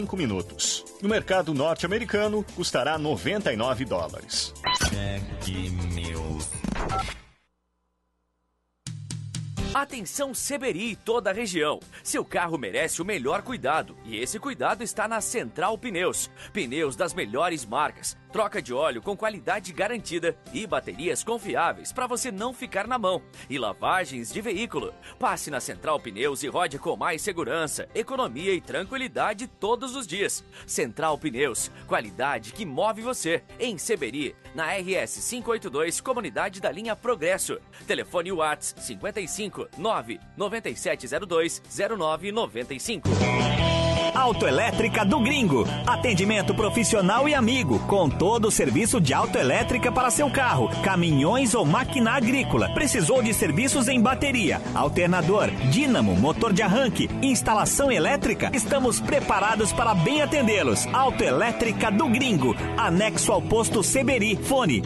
5 minutos. No mercado norte-americano, custará $99. Atenção Seberi e toda a região. Seu carro merece o melhor cuidado e esse cuidado está na Central Pneus. Pneus das melhores marcas, troca de óleo com qualidade garantida e baterias confiáveis para você não ficar na mão. E lavagens de veículo. Passe na Central Pneus e rode com mais segurança, economia e tranquilidade todos os dias. Central Pneus, qualidade que move você. Em Seberi, na RS 582, Comunidade da Linha Progresso. Telefone WhatsApp 55 99702 0995. Autoelétrica do Gringo. Atendimento profissional e amigo, com todo o serviço de autoelétrica para seu carro, caminhões ou máquina agrícola. Precisou de serviços em bateria, alternador, dínamo, motor de arranque, instalação elétrica? Estamos preparados para bem atendê-los. Autoelétrica do Gringo, anexo ao posto Seberi. Fone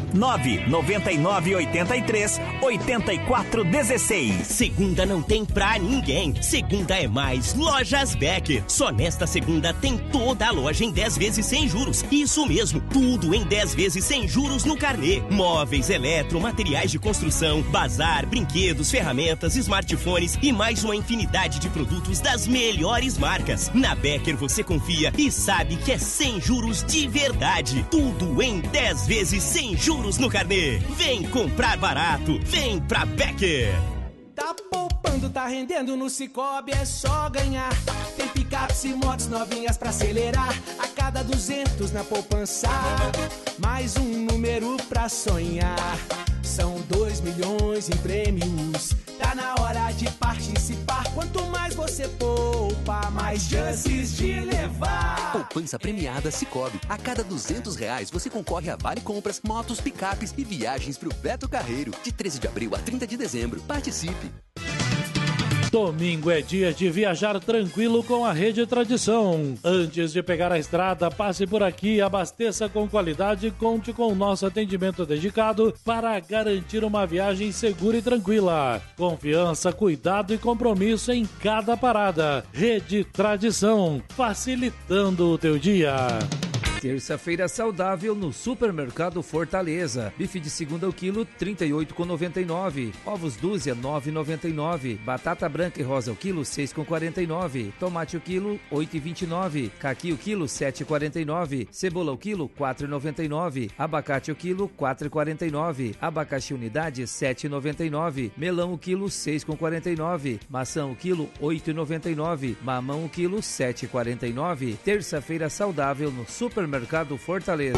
99983-8416. Segunda não tem pra ninguém. Segunda é mais Lojas Becker. Só nesta segunda tem toda a loja em 10 vezes sem juros. Isso mesmo, tudo em 10 vezes sem juros no carnê. Móveis, eletro, materiais de construção, bazar, brinquedos, ferramentas, smartphones e mais uma infinidade de produtos das melhores marcas. Na Becker você confia e sabe que é sem juros de verdade. Tudo em 10 vezes sem juros no carnê. Vem comprar barato, vem pra Becker. Tá poupando, tá rendendo no Cicobi, é só ganhar. Tem picapes e motos novinhas pra acelerar. A cada 200 na poupança, mais um número pra sonhar. São 2 milhões em prêmios, tá na hora de participar. Quanto mais você poupa, mais chances de levar. Poupança premiada Cicobi. A cada R$200 você concorre a vale compras, motos, picapes e viagens pro Beto Carreiro. De 13 de abril a 30 de dezembro. Participe! Domingo é dia de viajar tranquilo com a Rede Tradição. Antes de pegar a estrada, passe por aqui, abasteça com qualidade e conte com o nosso atendimento dedicado para garantir uma viagem segura e tranquila. Confiança, cuidado e compromisso em cada parada. Rede Tradição, facilitando o teu dia. Terça-feira saudável no Supermercado Fortaleza. Bife de segunda ao quilo, R$ 38,99. Ovos dúzia, R$ 9,99. Batata branca e rosa ao quilo, R$ 6,49. Tomate o quilo, R$ 8,29. Caqui o quilo, R$ 7,49. Cebola o quilo, R$ 4,99. Abacate o quilo, R$ 4,49. Abacaxi unidade, R$ 7,99. Melão o quilo, R$ 6,49. Maçã o quilo, R$ 8,99. Mamão o quilo, R$ 7,49. Terça-feira saudável no Supermercado Fortaleza.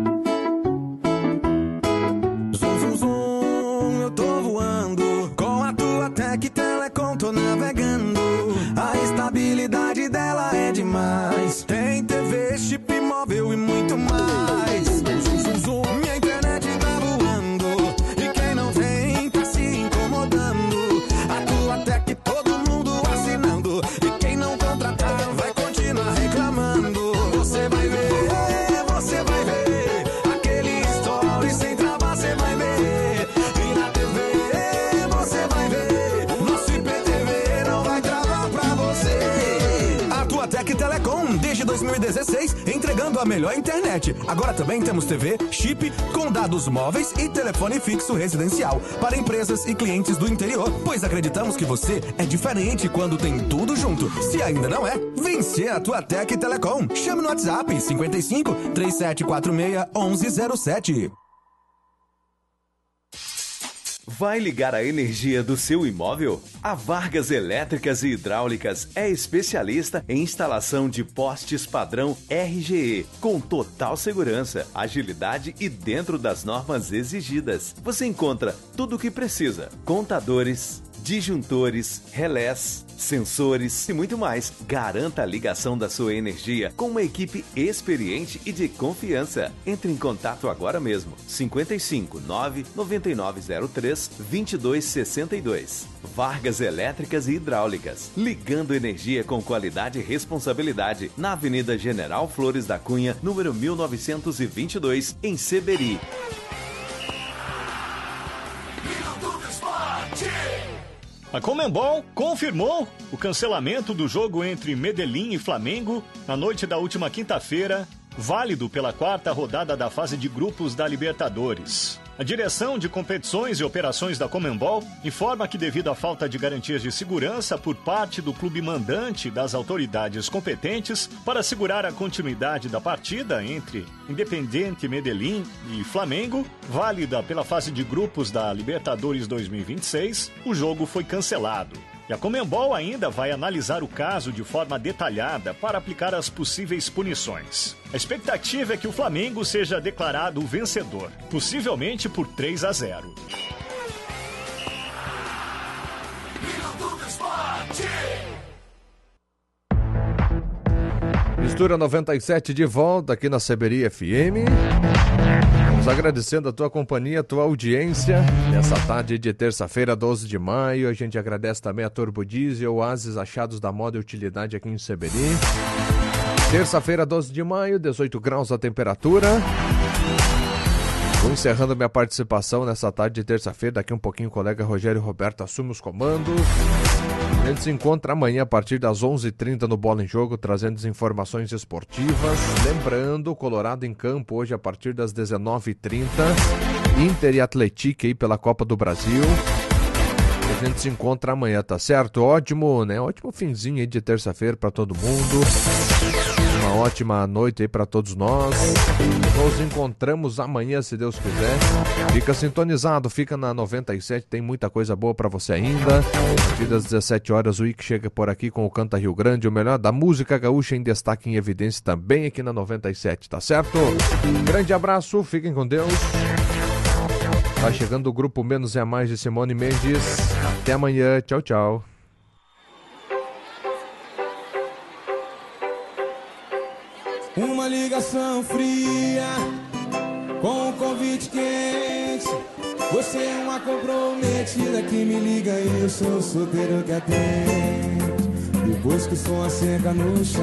Zum, zum, zum, eu tô voando. Com a tua Tec Telecom tô navegando. A estabilidade dela é demais. Tem TV, chip móvel e muito mais. Zum, zum, zum, minha internet tá voando. E quem não tem tá se incomodando. A tua Tec todo mundo assinando. E quem não contratar vai continuar reclamando. Você vai ver. Desde 2016, entregando a melhor internet. Agora também temos TV, chip, com dados móveis e telefone fixo residencial para empresas e clientes do interior, pois acreditamos que você é diferente quando tem tudo junto. Se ainda não é, vem ser a tua Tec Telecom. Chame no WhatsApp 55 3746 1107. Vai ligar a energia do seu imóvel? A Vargas Elétricas e Hidráulicas é especialista em instalação de postes padrão RGE, com total segurança, agilidade e dentro das normas exigidas. Você encontra tudo o que precisa: contadores, disjuntores, relés, sensores e muito mais. Garanta a ligação da sua energia com uma equipe experiente e de confiança. Entre em contato agora mesmo. 55 99903 2262. Vargas Elétricas e Hidráulicas. Ligando energia com qualidade e responsabilidade. Na Avenida General Flores da Cunha, número 1922, em Seberi. A Conmebol confirmou o cancelamento do jogo entre Medellín e Flamengo na noite da última quinta-feira, válido pela 4ª rodada da fase de grupos da Libertadores. A Direção de Competições e Operações da Conmebol informa que, devido à falta de garantias de segurança por parte do clube mandante e das autoridades competentes para assegurar a continuidade da partida entre Independiente Medellín e Flamengo, válida pela fase de grupos da Libertadores 2026, o jogo foi cancelado. E a Conmebol ainda vai analisar o caso de forma detalhada para aplicar as possíveis punições. A expectativa é que o Flamengo seja declarado o vencedor, possivelmente por 3-0. Mistura 97 de volta aqui na CBRI FM. Vamos agradecendo a tua companhia, a tua audiência nessa tarde de terça-feira, 12 de maio. A gente agradece também a Turbo Diesel, Oasis Achados da Moda e Utilidade aqui em CBRI. Terça-feira, 12 de maio, 18 graus a temperatura. Vou encerrando minha participação nessa tarde de terça-feira. Daqui um pouquinho o colega Rogério Roberto assume os comandos. A gente se encontra amanhã a partir das 11h30 no Bola em Jogo, trazendo as informações esportivas. Lembrando, Colorado em campo hoje a partir das 19h30. Inter e Atlético aí pela Copa do Brasil. A gente se encontra amanhã, tá certo? Ótimo, né? Ótimo finzinho aí de terça-feira para todo mundo. Uma ótima noite aí para todos nós. Nos encontramos amanhã, se Deus quiser. Fica sintonizado, fica na 97, tem muita coisa boa para você ainda. A partir das 17 horas o Ike chega por aqui com o Canta Rio Grande, o melhor da música gaúcha em destaque em evidência também aqui na 97, tá certo? Grande abraço, fiquem com Deus. Vai chegando o grupo Menos é Mais de Simone Mendes. Até amanhã, tchau, tchau. Uma ligação fria com um convite quente. Você é uma comprometida que me liga e eu sou o solteiro que atende. Depois que o som asseca no chão,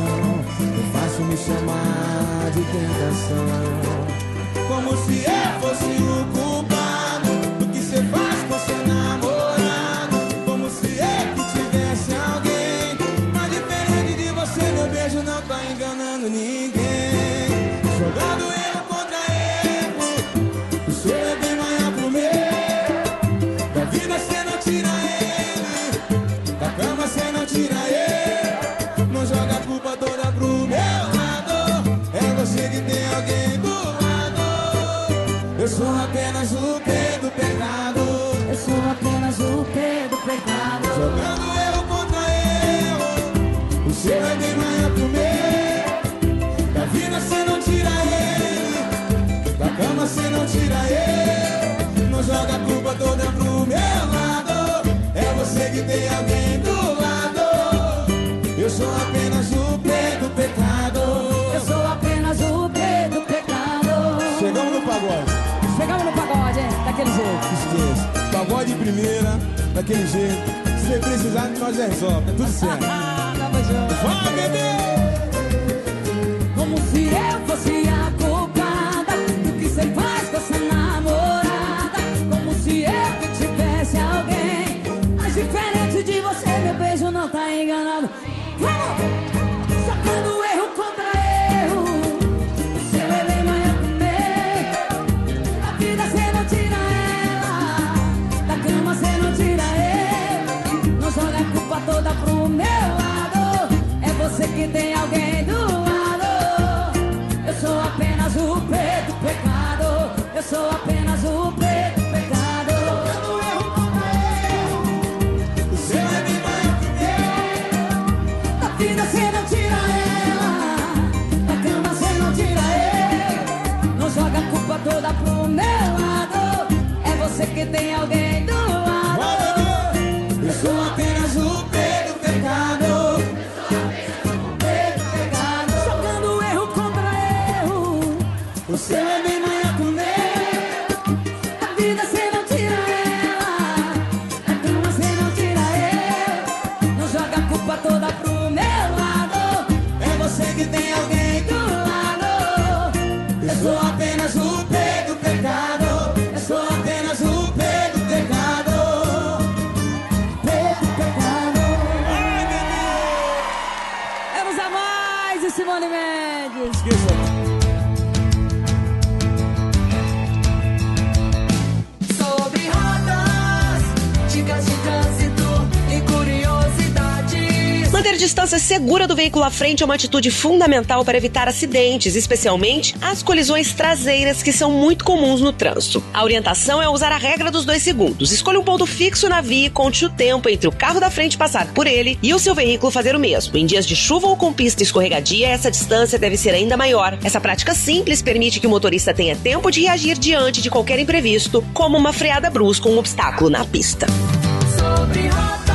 é fácil me chamar de tentação. Como se eu fosse o culpado do que você faz com seu namorado. Como se eu que tivesse alguém. Mas diferente de você, meu beijo não tá enganando ninguém. Jogando erro contra erro, o seu é bem maior pro meu. Da vida cê não tira ele, da cama cê não tira ele. Não joga a culpa toda pro meu lado. É você que tem alguém do lado. Eu sou apenas o P do pecado. Eu sou apenas o P do pecado. Jogando erro contra erro, o seu é bem maior pro meu. Da vida cê não tira ele, da cama cê não tira ele. Não joga a culpa toda pro meu lado. É você que tem alguém do lado. Eu sou apenas o P do pecado. Eu sou apenas o P do pecado. Chegamos no pagode. Chegamos no pagode, hein? Daquele jeito. Esqueça. Pagode de primeira, daquele jeito. Se você precisar, nós já resolve. É tudo certo. Tamo junto. Vai, bebê! Como se eu fosse a culpada do que você faz com essa namorada. Como se eu que tivesse alguém. Mas diferente de você, meu beijo não tá enganado. Vamos! Sacando erro contra erro, o seu é bem maior que o meu. Da vida cê não tira ela, da cama cê não tira ele. Não joga a culpa toda pro meu lado. É você que tem alguém do lado. Eu sou apenas o P do pecado. Eu sou apenas o P do pecado. Sacando erro contra erro, o seu é bem maior que o meu. Da vida cê não tira ela, da cama cê não tira ele. Não joga a culpa toda pro meu lado. É você que tem alguém do lado. Eu sou apenas o P do pecado. Jogando erro contra erro, o seu é bem maior que o meu. Da vida cê não tira ela, da cama cê não tira ele. Não joga a culpa toda pro meu lado. É você que tem alguém do lado. Eu sou apenas o P do pecado. Eu sou apenas o P do pecado. Guedes. Sobre rodas, dicas de trânsito e curiosidades. Manter distância segura do veículo à frente é uma atitude fundamental para evitar acidentes, especialmente as colisões traseiras, que são muito comuns no trânsito. A orientação é usar a regra dos 2 segundos. Escolha um ponto fixo na via e conte o tempo entre o carro da frente passar por ele e o seu veículo fazer o mesmo. Em dias de chuva ou com pista escorregadia, essa distância deve ser ainda maior. Essa prática simples permite que o motorista tenha tempo de reagir diante de qualquer imprevisto, como uma freada brusca ou um obstáculo na pista. Sobre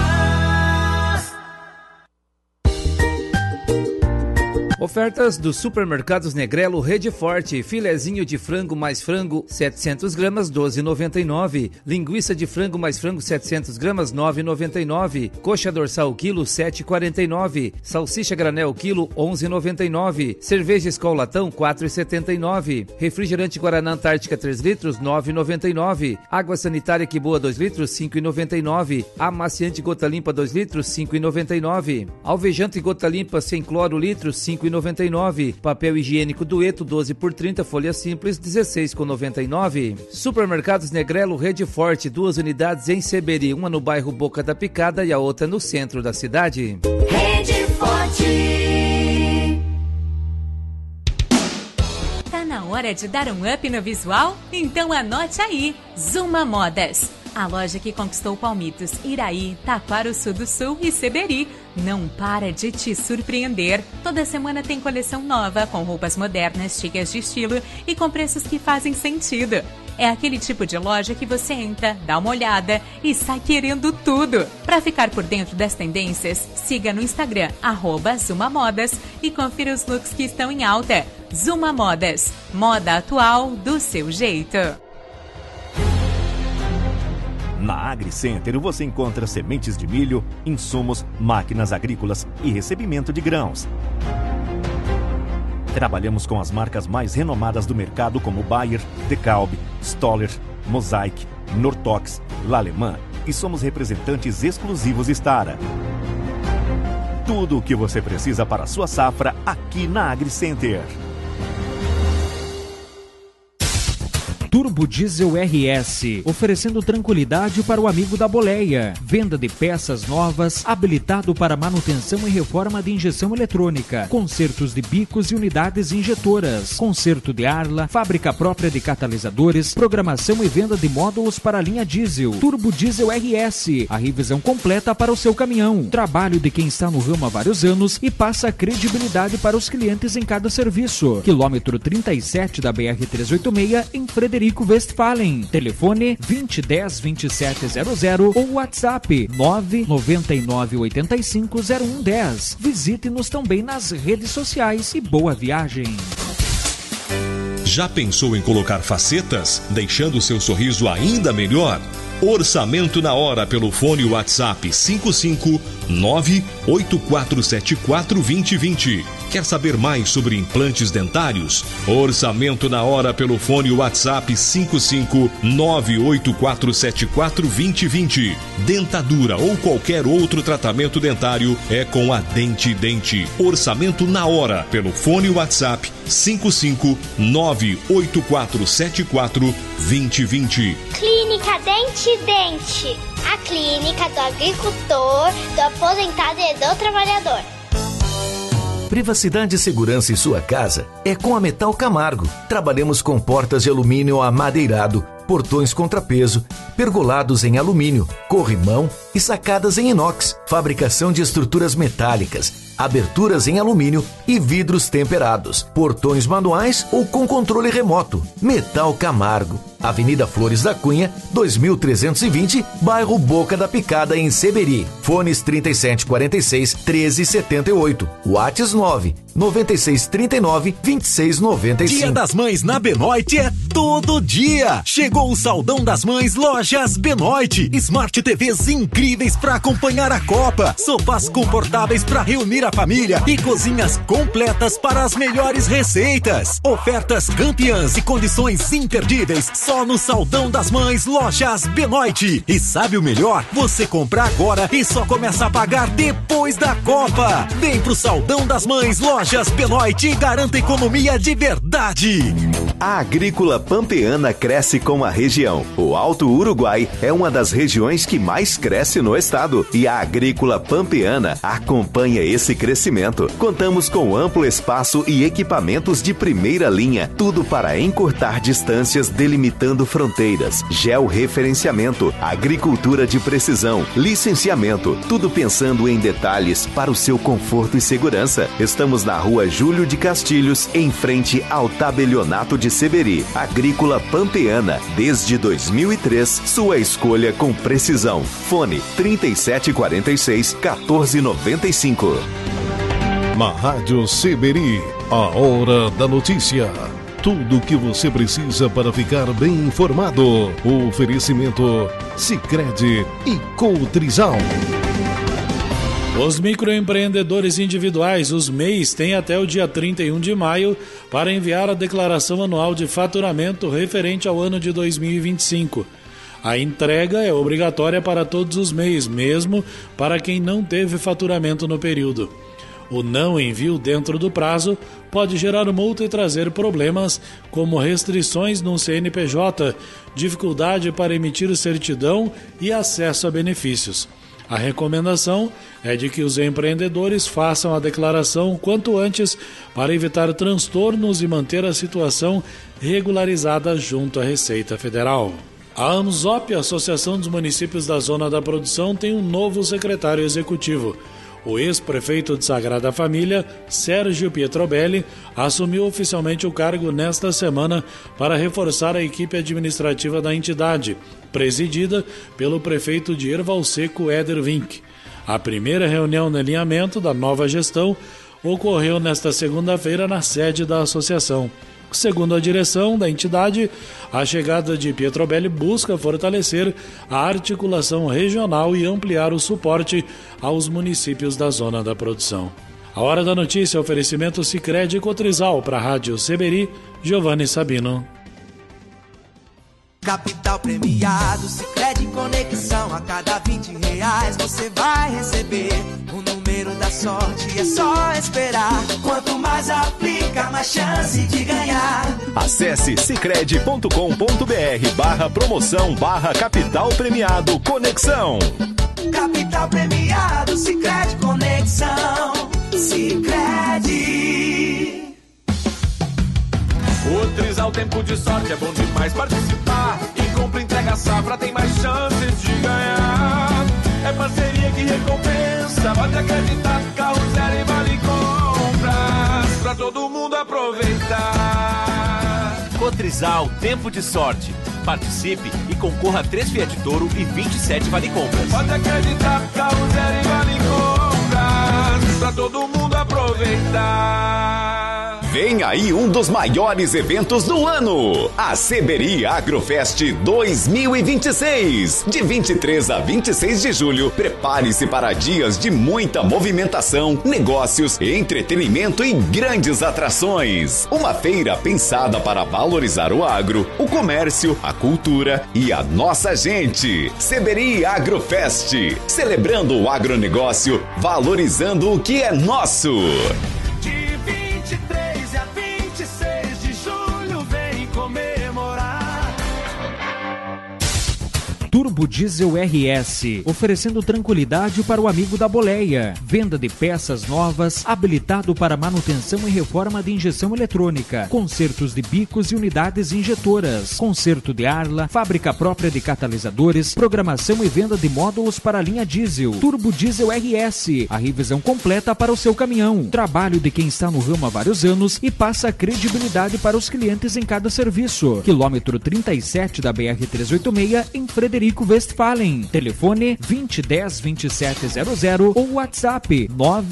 Ofertas dos supermercados Negrelo Rede Forte. Filezinho de frango mais frango 700 gramas 12,99. Linguiça de frango mais frango 700 gramas 9,99. Coxa dorsal quilo 7,49. Salsicha granel quilo 11,99. Cerveja Skol latão 4,79. Refrigerante Guaraná Antártica 3 litros 9,99. Água sanitária Que Boa 2 litros 5,99. Amaciante Gota Limpa 2 litros 5,99. Alvejante Gota Limpa sem cloro litros 5,99. Papel higiênico Dueto 12 por 30 folha simples 16,99. Supermercados Negrelo Rede Forte, 2 unidades em Seberi, uma no bairro Boca da Picada e a outra no centro da cidade. Rede Forte. Tá na hora de dar um up no visual? Então anote aí, Zuma Modas. A loja que conquistou Palmitos, Iraí, Taquarussu do Sul e Seberi não para de te surpreender. Toda semana tem coleção nova, com roupas modernas, chicas de estilo e com preços que fazem sentido. É aquele tipo de loja que você entra, dá uma olhada e sai querendo tudo. Para ficar por dentro das tendências, siga no Instagram, @ZumaModas e confira os looks que estão em alta. Zuma Modas, moda atual do seu jeito. Na AgriCenter você encontra sementes de milho, insumos, máquinas agrícolas e recebimento de grãos. Trabalhamos com as marcas mais renomadas do mercado como Bayer, DeKalb, Stoller, Mosaic, Nortox, L'Allemand e somos representantes exclusivos Stara. Tudo o que você precisa para a sua safra aqui na AgriCenter. Turbo Diesel RS, oferecendo tranquilidade para o amigo da boleia. Venda de peças novas, habilitado para manutenção e reforma de injeção eletrônica, consertos de bicos e unidades injetoras, conserto de arla, fábrica própria de catalisadores, programação e venda de módulos para a linha diesel. Turbo Diesel RS, a revisão completa para o seu caminhão. Trabalho de quem está no ramo há vários anos e passa credibilidade para os clientes em cada serviço. Quilômetro 37 da BR-386 em Frederico Westphalen. Telefone 2010-2700 ou WhatsApp 999850110. Visite-nos também nas redes sociais e boa viagem. Já pensou em colocar facetas, deixando o seu sorriso ainda melhor? Orçamento na hora pelo fone WhatsApp 55984742020. Quer saber mais sobre implantes dentários? Orçamento na hora pelo fone WhatsApp 55984742020. Dentadura ou qualquer outro tratamento dentário é com a Dente Dente. Orçamento na hora pelo fone WhatsApp 55984742020. Clínica Dente Dente. A clínica do agricultor, do aposentado e do trabalhador. Privacidade e segurança em sua casa é com a Metal Camargo. Trabalhamos com portas de alumínio amadeirado, portões contrapeso, pergolados em alumínio, corrimão e sacadas em inox, fabricação de estruturas metálicas, aberturas em alumínio e vidros temperados, portões manuais ou com controle remoto. Metal Camargo, Avenida Flores da Cunha, 2320, bairro Boca da Picada, em Seberi. Fones 3746-1378, Whats 99639-2695. Dia das Mães na Benoit é todo dia. Chegou o Saldão das Mães Lojas Benoit. Smart TVs incríveis para acompanhar a Copa. Copa. Sofás confortáveis para reunir a família e cozinhas completas para as melhores receitas. Ofertas campeãs e condições imperdíveis só no Saldão das Mães Lojas Benoit. E sabe o melhor? Você compra agora e só começa a pagar depois da Copa. Vem pro Saldão das Mães Lojas Benoit e garanta economia de verdade. A agrícola pampeana cresce com a região. O Alto Uruguai é uma das regiões que mais cresce no estado e a agrícola pampeana acompanha esse crescimento. Contamos com amplo espaço e equipamentos de primeira linha, tudo para encurtar distâncias, delimitando fronteiras, georreferenciamento, agricultura de precisão, licenciamento, tudo pensando em detalhes para o seu conforto e segurança. Estamos na Rua Júlio de Castilhos, em frente ao Tabelionato de Seberi. Agrícola pampeana, desde 2003, sua escolha com precisão. Fone 3746-1495. Na Rádio Seberi, a hora da notícia. Tudo o que você precisa para ficar bem informado. Oferecimento Sicredi e Cotrizal. Os microempreendedores individuais, os MEIs, têm até o dia 31 de maio para enviar a declaração anual de faturamento referente ao ano de 2025. A entrega é obrigatória para todos os MEIs, mesmo para quem não teve faturamento no período. O não envio dentro do prazo pode gerar multa e trazer problemas como restrições no CNPJ, dificuldade para emitir certidão e acesso a benefícios. A recomendação é de que os empreendedores façam a declaração quanto antes para evitar transtornos e manter a situação regularizada junto à Receita Federal. A AMSOP, Associação dos Municípios da Zona da Produção, tem um novo secretário executivo. O ex-prefeito de Sagrada Família, Sérgio Pietrobelli, assumiu oficialmente o cargo nesta semana para reforçar a equipe administrativa da entidade, presidida pelo prefeito de Erval-Seco, Éder Vink. A primeira reunião no alinhamento da nova gestão ocorreu nesta segunda-feira na sede da associação. Segundo a direção da entidade, a chegada de Pietrobelli busca fortalecer a articulação regional e ampliar o suporte aos municípios da zona da produção. A hora da notícia, oferecimento Sicredi e Cotrizal para a Rádio Seberi, Giovanni Sabino. Capital premiado, Sicredi Conexão. A cada R$20 você vai receber o número da sorte, é só esperar. Quanto mais aplica, mais chance de ganhar. Acesse sicredi.com.br/promoção/capital premiado Conexão. Capital premiado, Sicredi Conexão. Sicredi. O Trizal Tempo de Sorte é bom demais participar. E compra, entrega, safra, tem mais chances de ganhar. É parceria que recompensa, pode acreditar. Carro zero e vale compras, pra todo mundo aproveitar. Cotrizal Tempo de Sorte. Participe e concorra a 3 Fiat Toro e 27 vale compras. Pode acreditar, carro zero e vale compras, pra todo mundo aproveitar. Vem aí um dos maiores eventos do ano, a Seberi Agrofest 2026. De 23 a 26 de julho, prepare-se para dias de muita movimentação, negócios, entretenimento e grandes atrações. Uma feira pensada para valorizar o agro, o comércio, a cultura e a nossa gente. Seberi Agrofest, celebrando o agronegócio, valorizando o que é nosso. Turbo Diesel RS, oferecendo tranquilidade para o amigo da boleia. Venda de peças novas, habilitado para manutenção e reforma de injeção eletrônica, consertos de bicos e unidades injetoras, conserto de arla, fábrica própria de catalisadores, programação e venda de módulos para a linha diesel. Turbo Diesel RS, a revisão completa para o seu caminhão. Trabalho de quem está no ramo há vários anos e passa credibilidade para os clientes em cada serviço. Quilômetro 37 da BR-386 em Frederico Westphalen. Telefone 2010-2700 ou WhatsApp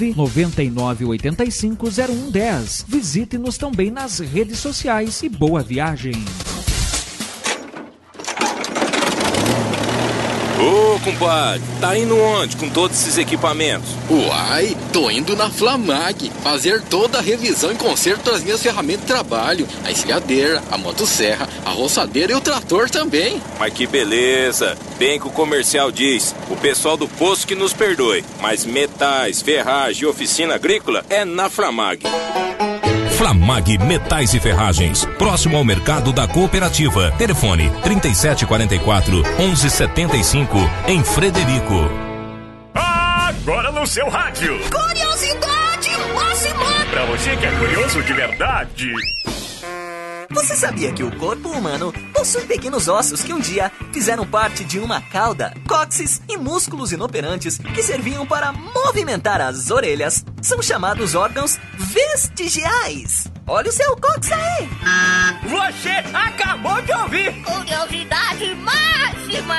999850110. Visite-nos também nas redes sociais e boa viagem. Ô, compadre, tá indo onde com todos esses equipamentos? Uai, tô indo na Flamag fazer toda a revisão e conserto das minhas ferramentas de trabalho. A encilhadeira, a motosserra, a roçadeira e o trator também. Mas que beleza! Bem que o comercial diz, o pessoal do posto que nos perdoe, mas metais, ferragem e oficina agrícola é na Flamag. Flamag Metais e Ferragens, próximo ao mercado da cooperativa. Telefone 3744-1175, em Frederico. Agora no seu rádio. Curiosidade máxima! Pra você que é curioso de verdade. Você sabia que o corpo humano possui pequenos ossos que um dia fizeram parte de uma cauda, cóccix e músculos inoperantes que serviam para movimentar as orelhas? São chamados órgãos vestigiais. Olha o seu cóccix aí! Você acabou de ouvir! Curiosidade máxima!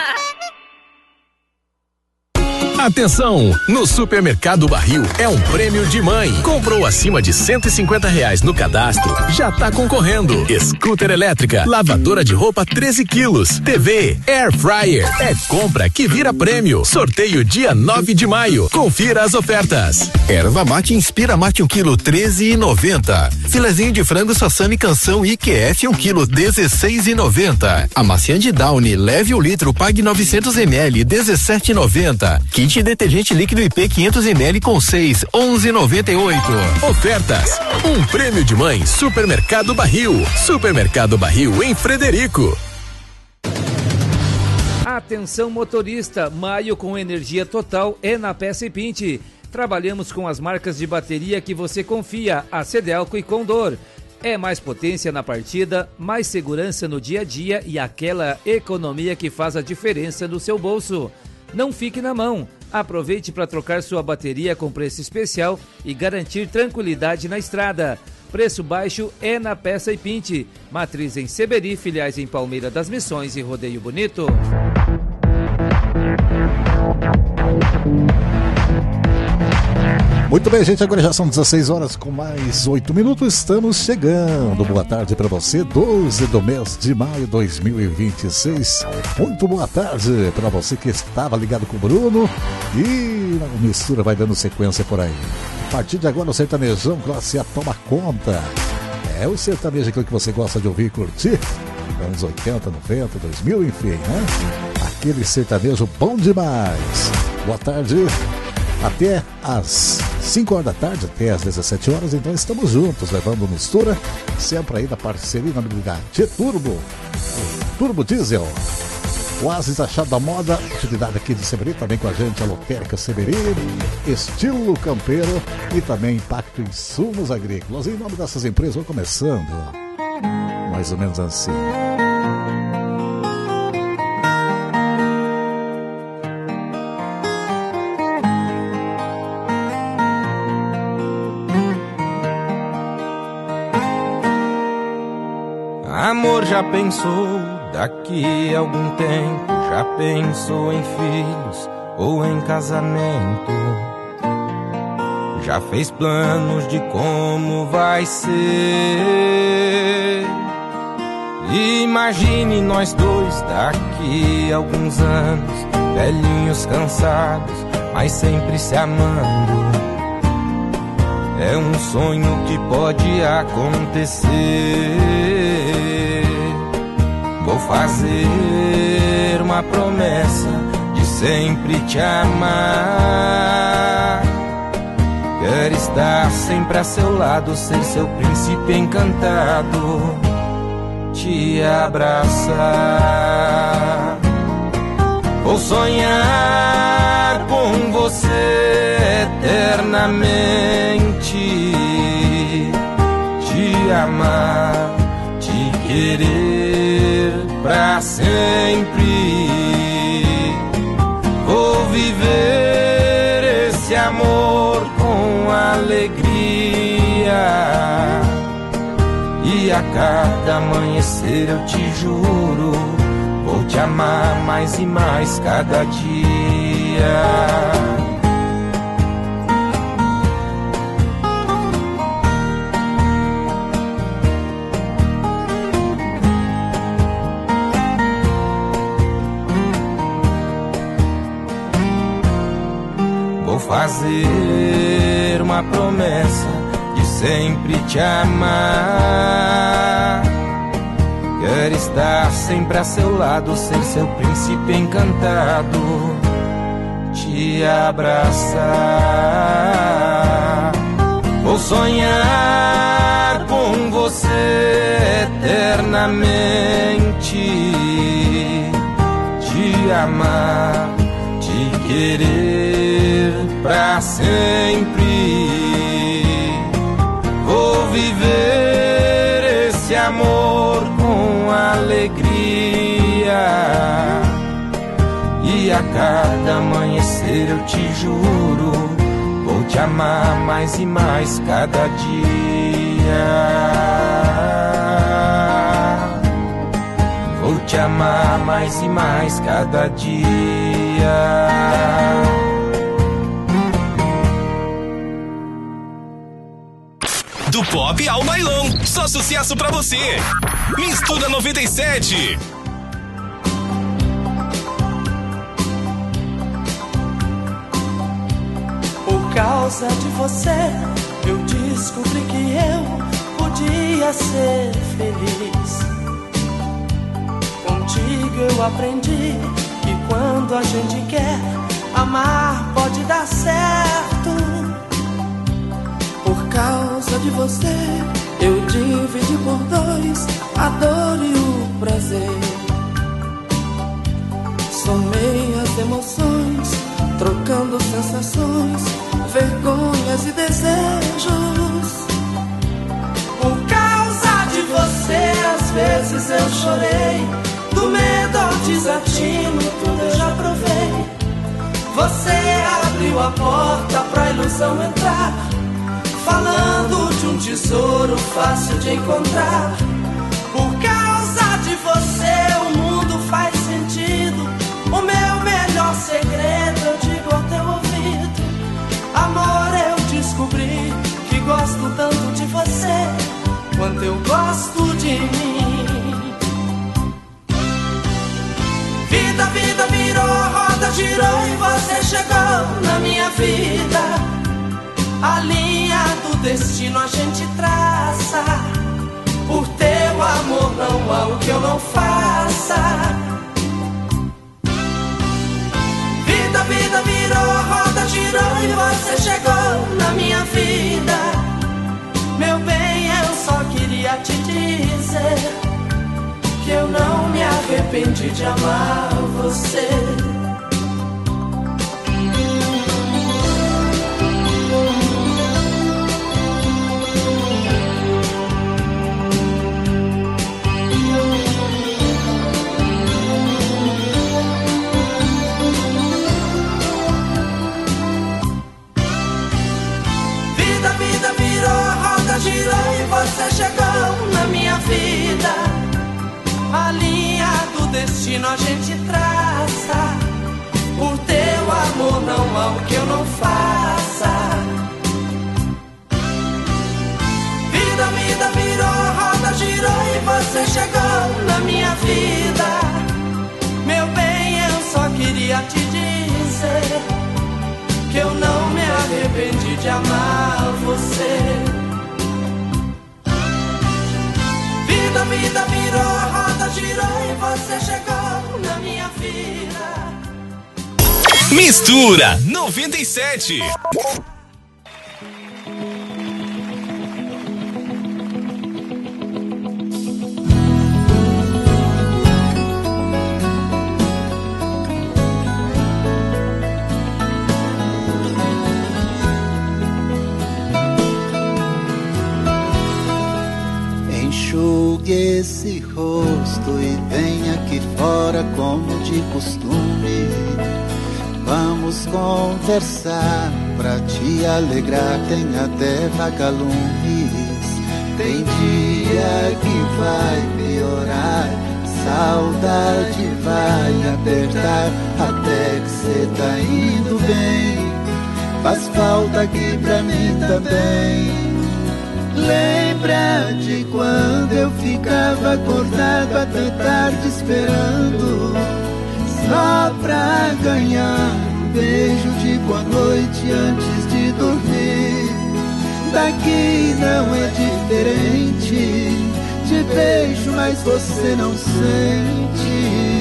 Atenção! No Supermercado Barril é um prêmio de mãe. Comprou acima de R$150 no cadastro, já tá concorrendo. Scooter elétrica, lavadora de roupa 13 quilos, TV, Air Fryer. É compra que vira prêmio. Sorteio dia 9 de maio. Confira as ofertas. Erva mate Inspira Mate 1 kg 13,90. Filezinho de frango Sassami Canção IQF 1 kg 16,90. Amaciante Downy leve 1 litro, pague 900 ml 17,90. Kit detergente líquido IP 500 ml com 6, 11,98. Ofertas. Um prêmio de mãe. Supermercado Barril. Supermercado Barril em Frederico. Atenção motorista, maio com energia total é na Peça e Pinte. Trabalhamos com as marcas de bateria que você confia, a Cedelco e Condor. É mais potência na partida, mais segurança no dia a dia e aquela economia que faz a diferença no seu bolso. Não fique na mão. Aproveite para trocar sua bateria com preço especial e garantir tranquilidade na estrada. Preço baixo é na Peça e Pinte. Matriz em Seberi, filiais em Palmeira das Missões e Rodeio Bonito. Muito bem, gente, agora já são 16 horas com mais 8 minutos, estamos chegando. Boa tarde para você, 12 do mês de maio de 2026. Muito boa tarde para você que estava ligado com o Bruno e a mistura vai dando sequência por aí. A partir de agora o sertanejão classe A toma conta. É o sertanejo aquilo que você gosta de ouvir e curtir. Anos 80, 90, 2000, enfim, né? Aquele sertanejo bom demais. Boa tarde. Até às 5 horas da tarde, até às 17 horas, então estamos juntos, levando mistura, sempre aí na parceria, na habilidade Turbo, Turbo Diesel, Oasis Achado da Moda, atividade aqui de Seberi, também com a gente, a Lotérica Seberi, Estilo Campeiro e também Impacto Insumos Agrícolas. Em nome dessas empresas, vou começando, mais ou menos assim. Amor, já pensou daqui a algum tempo? Já pensou em filhos ou em casamento? Já fez planos de como vai ser? Imagine nós dois daqui a alguns anos, velhinhos, cansados, mas sempre se amando. É um sonho que pode acontecer. Vou fazer uma promessa de sempre te amar. Quero estar sempre a seu lado, ser seu príncipe encantado, te abraçar. Vou sonhar com você eternamente, te amar, te querer pra sempre. Vou viver esse amor com alegria, e a cada amanhecer eu te juro, vou te amar mais e mais cada dia. fazer uma promessa de sempre te amar. Quero estar sempre a seu lado, ser seu príncipe encantado, te abraçar. Vou sonhar com você eternamente, te amar, te querer pra sempre. Vou viver esse amor com alegria, e a cada amanhecer eu te juro, vou te amar mais e mais cada dia. Vou te amar mais e mais cada dia. Do pop ao bailão, só sucesso pra você. Mistura 97. Por causa de você, eu descobri que eu podia ser feliz. Contigo eu aprendi que quando a gente quer amar pode dar certo. Por causa de você, eu dividi por dois a dor e o prazer. Somei as emoções, trocando sensações, vergonhas e desejos. Por causa de você, às vezes eu chorei, do medo ao desatino, tudo eu já provei. Você abriu a porta pra ilusão entrar, falando de um tesouro fácil de encontrar. Por causa de você o mundo faz sentido, o meu melhor segredo eu digo ao teu ouvido. Amor, eu descobri que gosto tanto de você quanto eu gosto de mim. Vida, vida virou, roda girou e você chegou na minha vida. A linha do destino a gente traça, por teu amor não há o que eu não faça. Vida, vida virou, roda girou e você chegou na minha vida. Meu bem, eu só queria te dizer que eu não me arrependi de amar você. Girou e você chegou na minha vida. A linha do destino a gente traça, por teu amor não há o que eu não faça. Vida, vida virou, roda girou e você chegou na minha vida. Meu bem, eu só queria te dizer que eu não me arrependi de amar você. Vida, vida virou, roda girou e você chegou na minha vida. Mistura 97. Enxugue esse rosto e venha aqui fora como de costume. Vamos conversar pra te alegrar, tem até vagalumes. Tem dia que vai piorar, saudade vai apertar, até que cê tá indo bem. Faz falta aqui pra mim também. Lembra de quando eu ficava acordado até tarde esperando, só pra ganhar um beijo de boa noite antes de dormir. Daqui não é diferente. Te beijo, mas você não sente.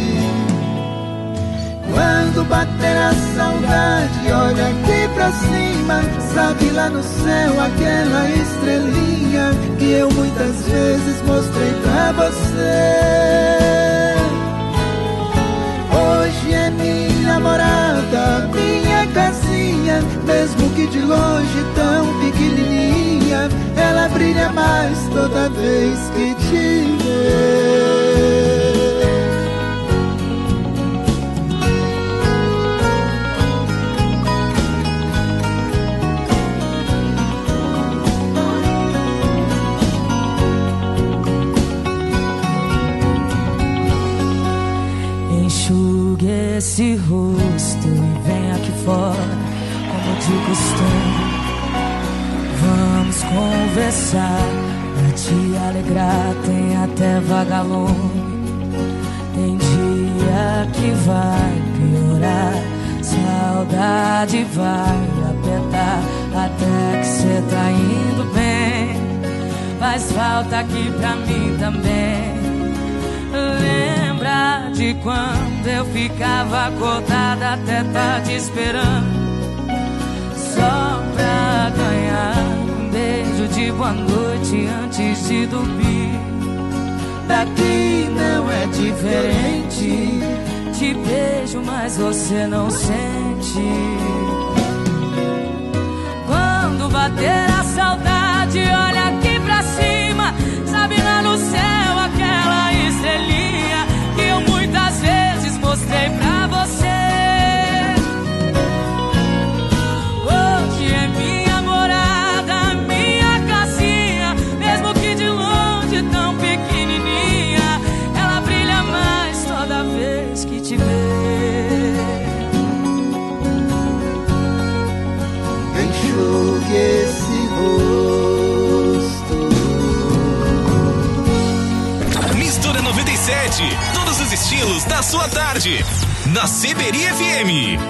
Quando bater a saudade, olha aqui pra cima. Sabe lá no céu aquela estrelinha que eu muitas vezes mostrei pra você. Hoje é minha morada, minha casinha. Mesmo que de longe tão pequenininha, ela brilha mais toda vez que te vê. Enxugue esse rosto e vem aqui fora, como de costume. Vamos conversar, pra te alegrar tem até vagalume. Tem dia que vai piorar, saudade vai apertar, até que cê tá indo bem. Faz falta aqui pra mim também. Lembra de quando eu ficava acordada até tarde esperando, só pra ganhar um beijo de boa noite antes de dormir. Daqui não é diferente. Te beijo, mas você não sente. Quando bater a saudade, olha aqui pra cima. Sabe lá no céu aquela estrelinha que eu muitas vezes mostrei pra você. Hoje é minha morada, minha casinha. Mesmo que de longe tão pequenininha, ela brilha mais toda vez que te vê. Enxugue esse rosto. Mistura 97, todos os estilos da sua tarde, na Seberi FM.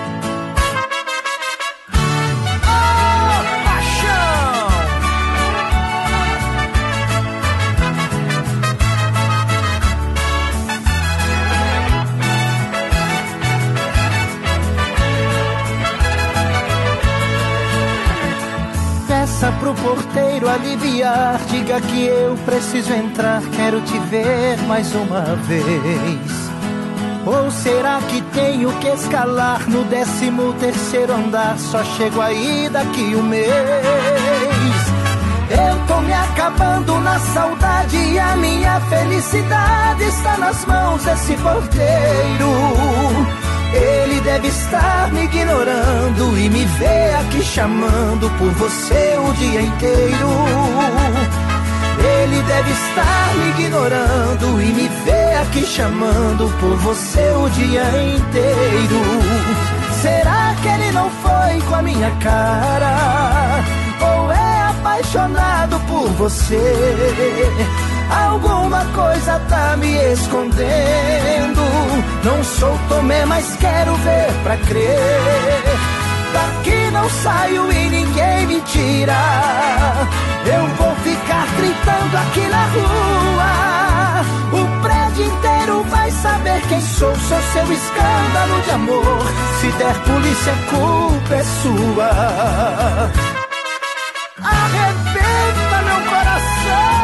Peça pro porteiro aliviar, diga que eu preciso entrar, quero te ver mais uma vez. Ou será que tenho que escalar no 13º andar, só chego aí daqui um mês? Eu tô me acabando na saudade e a minha felicidade está nas mãos desse porteiro. Ele deve estar me ignorando e me vê aqui chamando por você o dia inteiro. Ele deve estar me ignorando e me vê aqui chamando por você o dia inteiro. Será que ele não foi com a minha cara? Ou é apaixonado por você? Alguma coisa tá me escondendo. Não sou Tomé, mas quero ver pra crer. Daqui não saio e ninguém me tira. Eu vou ficar gritando aqui na rua. O prédio inteiro vai saber quem sou. Sou seu escândalo de amor. Se der polícia, a culpa é sua. Arrebenta meu coração.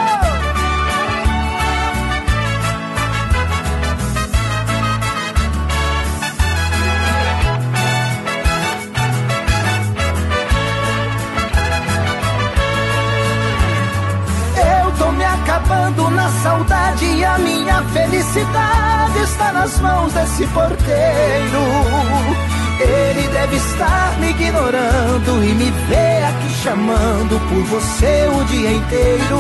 Acabando na saudade e a minha felicidade está nas mãos desse porteiro. Ele deve estar me ignorando e me vê aqui chamando por você o dia inteiro.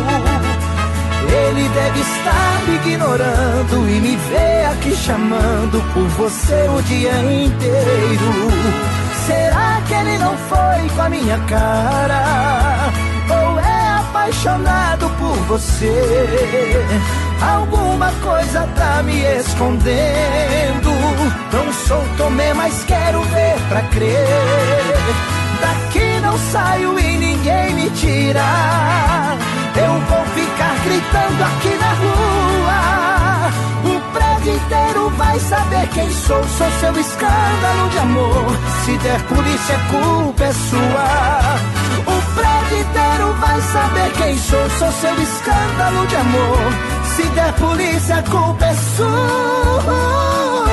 Ele deve estar me ignorando e me vê aqui chamando por você o dia inteiro. Será que ele não foi com a minha cara? Ou é apaixonado por você? alguma coisa tá me escondendo. Não sou Tomé, mas quero ver pra crer. Daqui não saio e ninguém me tira. Eu vou ficar gritando aqui na rua. O prédio inteiro vai saber quem sou. Sou seu escândalo de amor. Se der polícia, a culpa é sua. O prédio inteiro vai saber quem sou. Sou seu escândalo de amor. Se der polícia, a culpa é sua.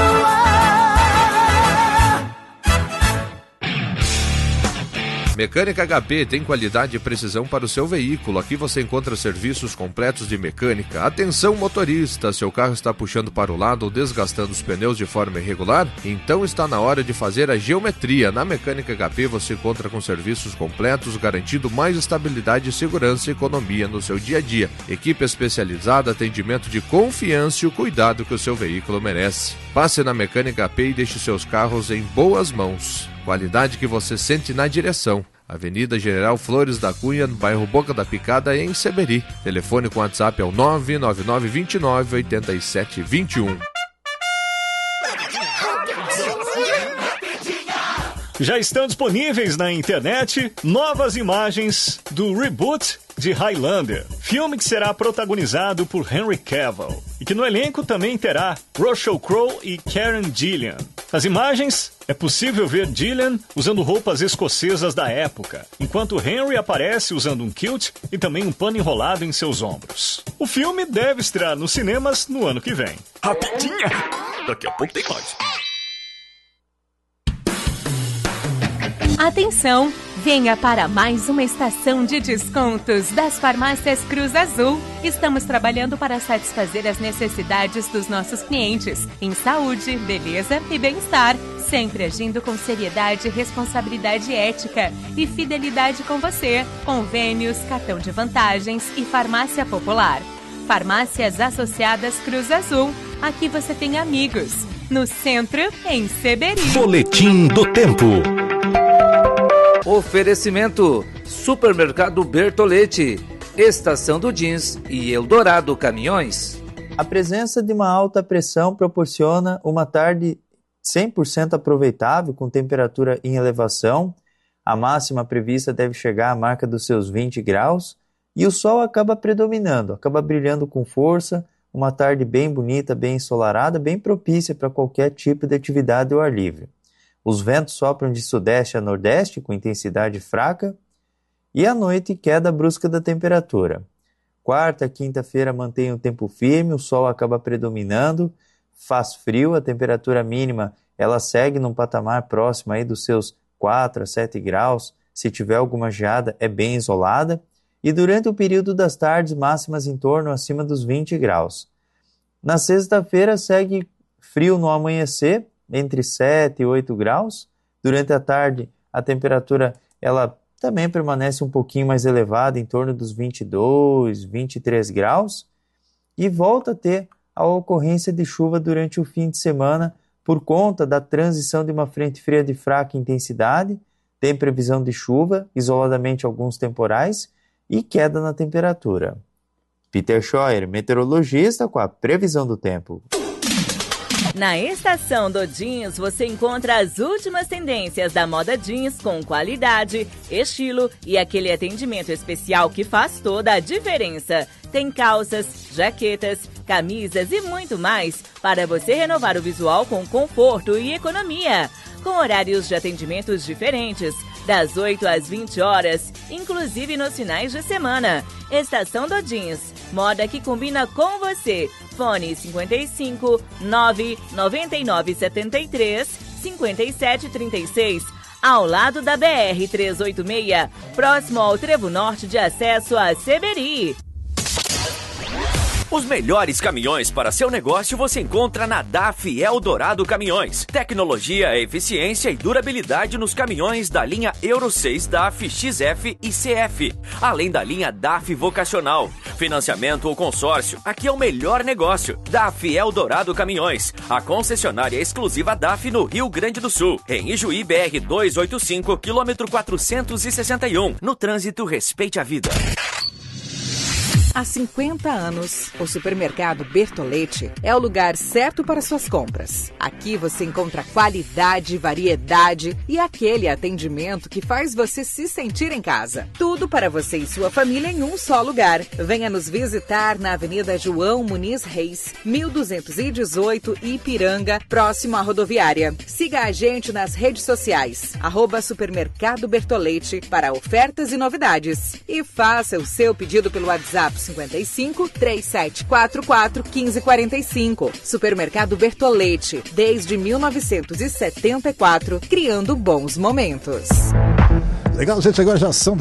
Mecânica HP tem qualidade e precisão para o seu veículo. Aqui você encontra serviços completos de mecânica. Atenção, motorista, seu carro está puxando para o lado ou desgastando os pneus de forma irregular? Então está na hora de fazer a geometria. Na Mecânica HP você encontra com serviços completos, garantindo mais estabilidade, segurança e economia no seu dia a dia. Equipe especializada, atendimento de confiança e o cuidado que o seu veículo merece. Passe na Mecânica HP e deixe seus carros em boas mãos. Qualidade que você sente na direção. Avenida General Flores da Cunha, no bairro Boca da Picada, em Seberi. Telefone com WhatsApp é o 999298721. Já estão disponíveis na internet novas imagens do reboot de Highlander, filme que será protagonizado por Henry Cavill e que no elenco também terá Russell Crowe e Karen Gillan. Nas imagens é possível ver Gillan usando roupas escocesas da época, enquanto Henry aparece usando um kilt e também um pano enrolado em seus ombros. O filme deve estrear nos cinemas no ano que vem. Rapidinha! Daqui a pouco tem mais. Atenção! Venha para mais uma estação de descontos das farmácias Cruz Azul. Estamos trabalhando para satisfazer as necessidades dos nossos clientes em saúde, beleza e bem-estar, sempre agindo com seriedade, responsabilidade ética e fidelidade com você. Convênios, cartão de vantagens e farmácia popular. Farmácias Associadas Cruz Azul. Aqui você tem amigos. No centro, em Seberi. Boletim do Tempo. Oferecimento: Supermercado Bertolete, Estação do Jeans e Eldorado Caminhões. A presença de uma alta pressão proporciona uma tarde 100% aproveitável, com temperatura em elevação. A máxima prevista deve chegar à marca dos seus 20 graus e o sol acaba predominando, acaba brilhando com força. Uma tarde bem bonita, bem ensolarada, bem propícia para qualquer tipo de atividade ao ar livre. Os ventos sopram de sudeste a nordeste com intensidade fraca e à noite queda brusca da temperatura. Quarta, quinta-feira mantém o tempo firme, o sol acaba predominando, faz frio, a temperatura mínima ela segue num patamar próximo aí dos seus 4 a 7 graus, se tiver alguma geada é bem isolada, e durante o período das tardes máximas em torno acima dos 20 graus. Na sexta-feira segue frio no amanhecer, entre 7 e 8 graus. Durante a tarde, a temperatura ela também permanece um pouquinho mais elevada, em torno dos 22, 23 graus. E volta a ter a ocorrência de chuva durante o fim de semana por conta da transição de uma frente fria de fraca intensidade. Tem previsão de chuva, isoladamente alguns temporais, e queda na temperatura. Peter Scheuer, meteorologista, com a previsão do tempo. Na Estação do Jeans você encontra as últimas tendências da moda jeans com qualidade, estilo e aquele atendimento especial que faz toda a diferença. Tem calças, jaquetas, camisas e muito mais para você renovar o visual com conforto e economia. Com horários de atendimentos diferentes, das 8 às 20 horas, inclusive nos finais de semana. Estação do Jeans, moda que combina com você. Fone 55 999 73 57 36, ao lado da BR 386, próximo ao trevo norte de acesso a Seberi. Os melhores caminhões para seu negócio você encontra na DAF Eldorado Caminhões. Tecnologia, eficiência e durabilidade nos caminhões da linha Euro 6 DAF XF e CF, além da linha DAF Vocacional. Financiamento ou consórcio, aqui é o melhor negócio. DAF Eldorado Caminhões, a concessionária exclusiva DAF no Rio Grande do Sul, em Ijuí BR 285, quilômetro 461. No trânsito, respeite a vida. Há 50 anos, o supermercado Bertolete é o lugar certo para suas compras. Aqui você encontra qualidade, variedade e aquele atendimento que faz você se sentir em casa. Tudo para você e sua família em um só lugar. Venha nos visitar na Avenida João Muniz Reis, 1218 Ipiranga, próximo à rodoviária. Siga a gente nas redes sociais, @Supermercado Bertolete, para ofertas e novidades. E faça o seu pedido pelo WhatsApp 55 3744 1545. Supermercado Bertolete, desde 1974, criando bons momentos. Legal, gente, agora já são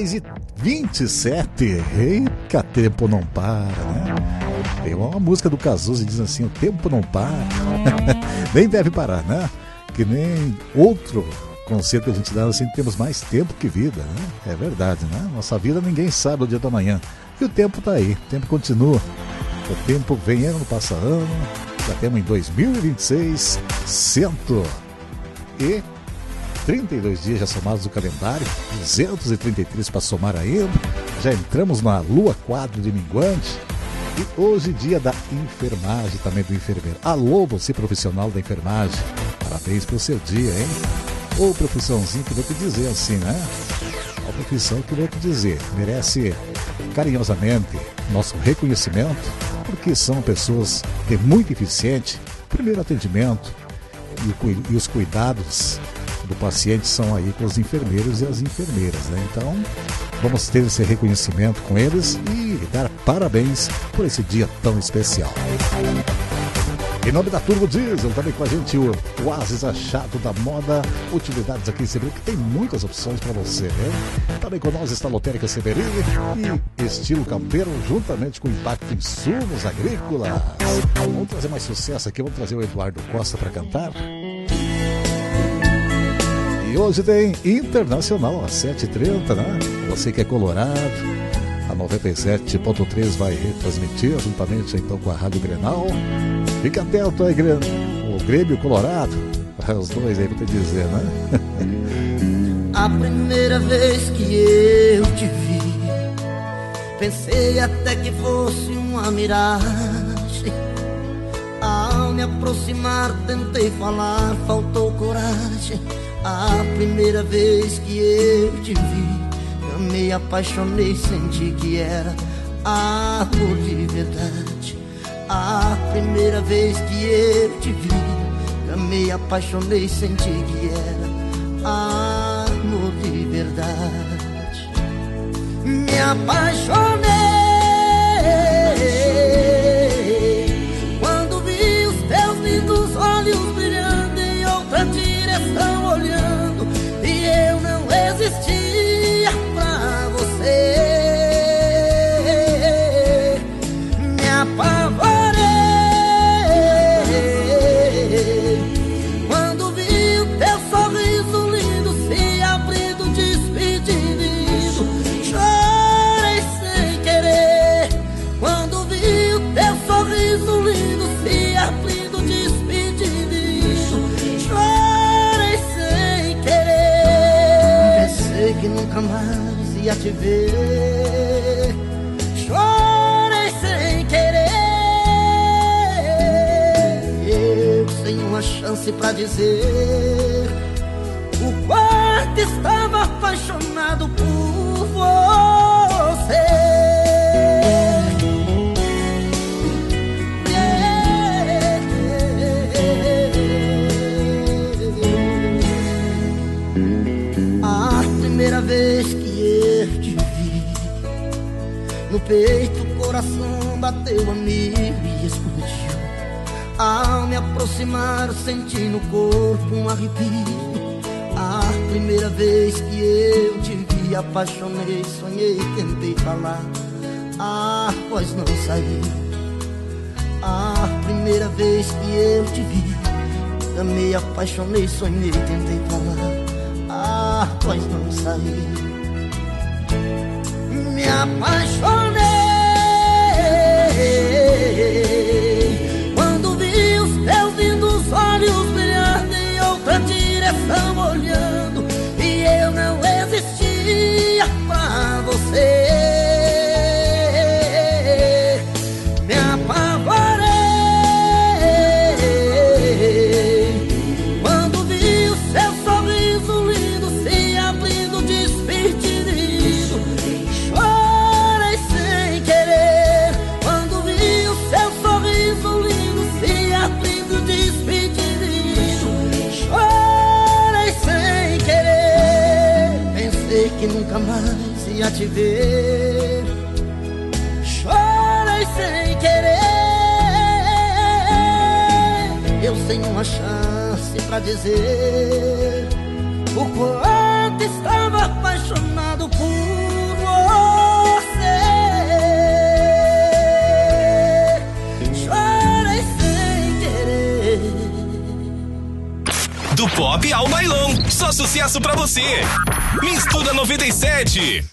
16h27. Eita, tempo não para, né? Tem uma música do Cazuza que diz assim, o tempo não para. Nem deve parar, né? Que nem outro conceito que a gente dá assim, temos mais tempo que vida, né? É verdade, né? Nossa vida ninguém sabe o dia da manhã. E o tempo tá aí, o tempo continua. O tempo vem ano, passa ano. Já temos em 2026, 132 dias já somados no calendário, 233 para somar ainda. Já entramos na lua quadro de minguante. E hoje dia da enfermagem, também do enfermeiro. Alô, você profissional da enfermagem, parabéns pelo seu dia, hein? Ô profissãozinho que vou te dizer assim, né? A profissão que vou te dizer, merece carinhosamente nosso reconhecimento, porque são pessoas que é muito eficiente. Primeiro atendimento e os cuidados do paciente são aí com os enfermeiros e as enfermeiras, né? Então, vamos ter esse reconhecimento com eles e dar parabéns por esse dia tão especial. Em nome da Turbo Diesel, também com a gente o Oasis Achado da Moda, utilidades aqui em Seberi, que tem muitas opções para você, né? Também com nós está a Lotérica Seberi e estilo campeiro, juntamente com Impacto Insumos Agrícolas. Vamos trazer mais sucesso aqui, vamos trazer o Eduardo Costa para cantar. E hoje tem Internacional às 7h30, né? Você que é colorado, a 97.3 vai retransmitir juntamente então com a Rádio Grenal. Fica atento aí, o Grêmio Colorado. Os dois aí, vou te dizer, né? A primeira vez que eu te vi, pensei até que fosse uma miragem. Ao me aproximar, tentei falar, faltou coragem. A primeira vez que eu te vi, eu me apaixonei, senti que era amor de verdade. A primeira vez que eu te vi, eu me apaixonei, senti que era amor de verdade. Me apaixonei quando vi os teus lindos olhos brilhando em outra direção olhando, e eu não existia pra você. Me apavorei quando vi o teu sorriso lindo se abrindo, despedindo. Chorei sem querer quando vi o teu sorriso lindo se abrindo, despedindo. Chorei sem querer, pensei que nunca mais ia te ver. Chorei sem querer, eu sem uma chance pra dizer o quanto estava apaixonado por você. A primeira vez que eu te vi, no peito o coração bateu a mil e explodiu. Ao me aproximar senti no corpo um arrepio. A primeira vez que eu te vi, apaixonei, sonhei, tentei falar, a voz não saiu. A primeira vez que eu te vi, amei, apaixonei, sonhei, tentei falar, a voz não saiu. Me apaixonei quando vi os teus lindos olhos brilhando em outra direção olhando, e eu não existia pra você. a te ver. Chorei sem querer, eu sem uma chance pra dizer o quanto estava apaixonado por você. Chorei sem querer. Do pop ao bailão, só sucesso pra você. Mistura 97.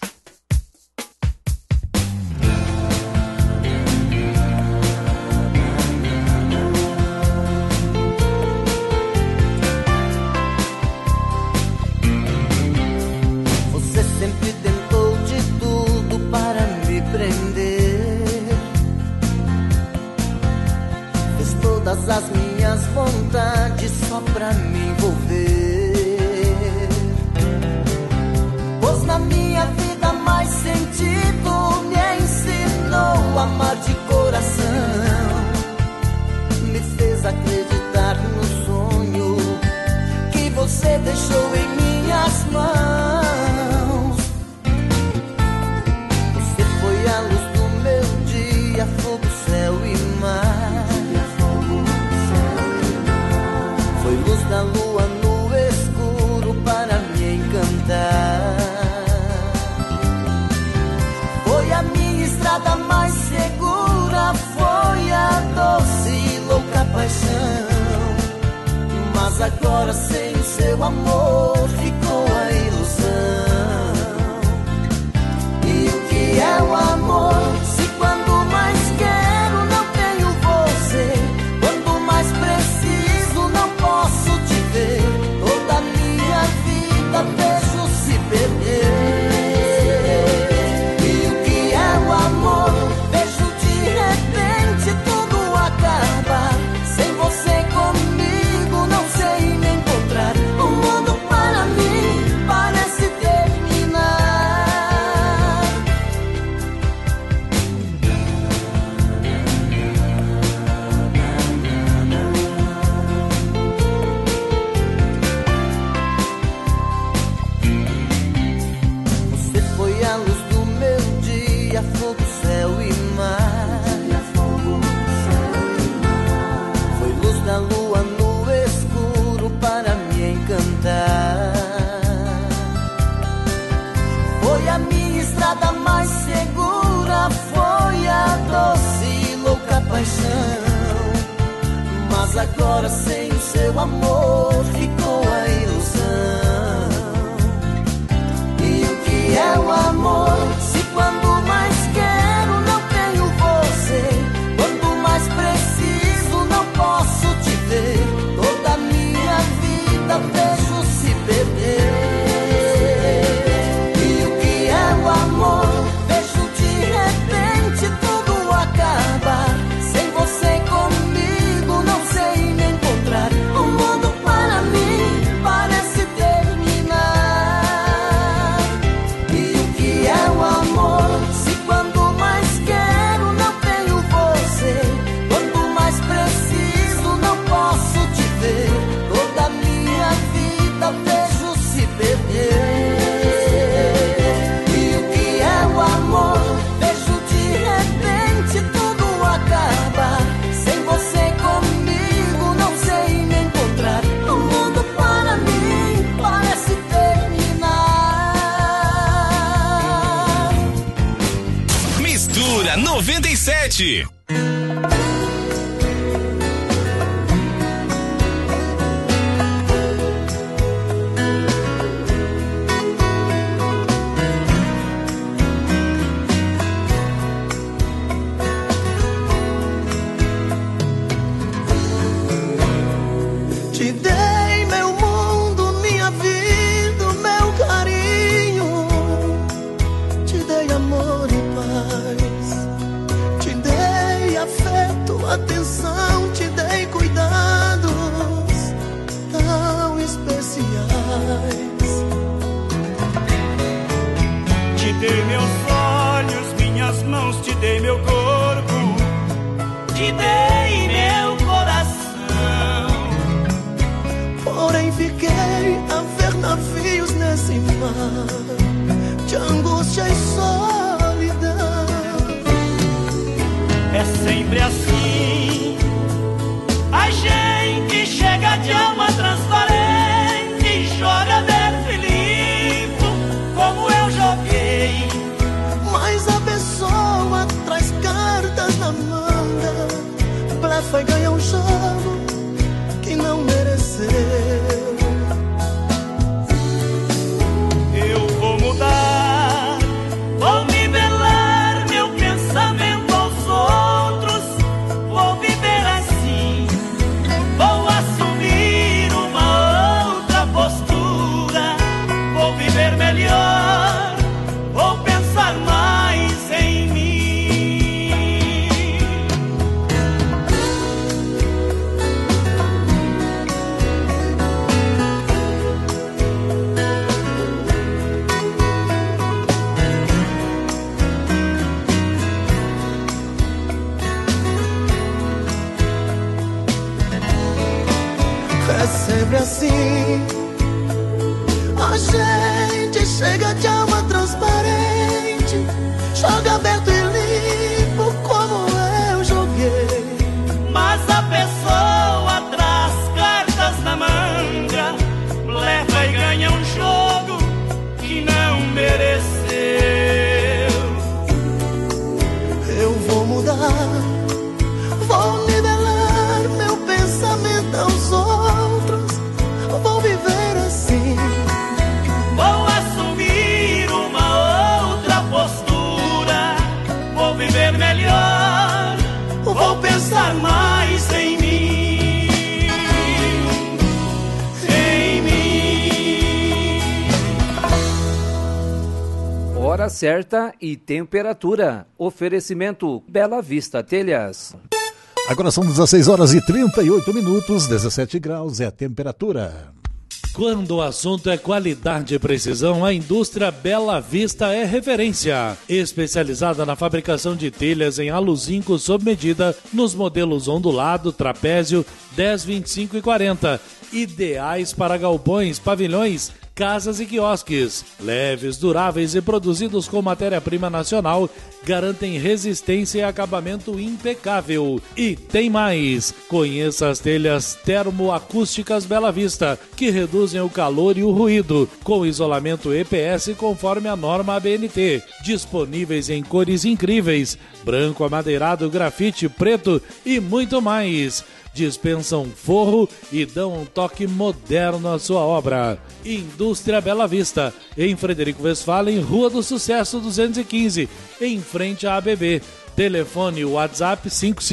Você sempre tentou de tudo para me prender, fez todas as minhas vontades só pra me envolver. Pôs na minha vida mais sentido, me ensinou a amar de coração, me fez acreditar no sonho que você deixou em minhas mãos. Você foi a luz do meu dia, fogo, céu e mar. Foi luz da lua no escuro para me encantar. Foi a minha estrada mais segura, foi a doce e louca paixão. Mas agora sem o seu amor ficou a ilusão. E o que é o amor, se quando mais quero não tenho você, quando mais preciso não posso te ver, toda a minha vida vejo se perder. E o que é o amor, vejo de repente tudo acabar, sem você comigo não sei me encontrar, o mundo para mim parece terminar. Você foi a luz do meu dia, fogo, céu e mar. Foi luz da lua no escuro para me encantar. Foi a minha estrada mais segura, foi a doce e louca paixão. Mas agora sem o seu amor ficou a ilusão. E o que é o amor, se quando mais quero não tenho você, quando mais preciso não posso te ver, toda a minha vida vejo se perder. E o que é o amor, vejo de repente tudo acabar, sem você comigo não sei me encontrar, o mundo para mim parece terminar. E o que é o amor, se quando mais quero não tenho você, quando mais preciso não posso te ver, toda a minha vida vejo se perder. E o que é o amor, vejo de repente tudo acabar, sem você comigo não sei me encontrar, o mundo para mim parece terminar. Mistura 97. Te dei meu mundo, minha vida, meu carinho. Te dei amor e paz. Te dei afeto, atenção. Te dei cuidados tão especiais. Te dei meus olhos, minhas mãos, te dei meu corpo, te dei meu coração. Porém fiquei a ver navios nesse mar de angústia e É sempre assim. A gente chega de alma transparente e joga aberto e limpo, como eu joguei. Mas a pessoa traz cartas na manga, blefa e ganha um jogo que não mereceu. Eu vou mudar, vou nivelar meu pensamento aos outros, vou viver assim, vou assumir uma outra postura, vou viver melhor, vou pensar mais em mim. É sempre assim. A gente chega de alma transparente, joga aberto e limpo, como eu joguei. Mas a pessoa traz cartas na manga, leva e ganha um jogo que não mereceu. Eu vou mudar, vou nivelar meu pensamento aos outros, vou viver assim. Vou assumir uma outra postura, vou viver melhor, vou pensar mais em mim. Em mim. Hora certa e temperatura. Oferecimento Bela Vista Telhas. Agora são 16 horas e 38 minutos, 17 graus é a temperatura. Quando o assunto é qualidade e precisão, a indústria Bela Vista é referência. Especializada na fabricação de telhas em aluzinco sob medida, nos modelos ondulado, trapézio, 10, 25 e 40. Ideais para galpões, pavilhões, casas e quiosques. Leves, duráveis e produzidos com matéria-prima nacional, garantem resistência e acabamento impecável. E tem mais! Conheça as telhas termoacústicas Bela Vista, que reduzem o calor e o ruído, com isolamento EPS conforme a norma ABNT. Disponíveis em cores incríveis: branco, amadeirado, grafite, preto e muito mais. Dispensam forro e dão um toque moderno à sua obra. Indústria Bela Vista, em Frederico Westphalen, Rua do Sucesso 215, em frente à ABB. Telefone WhatsApp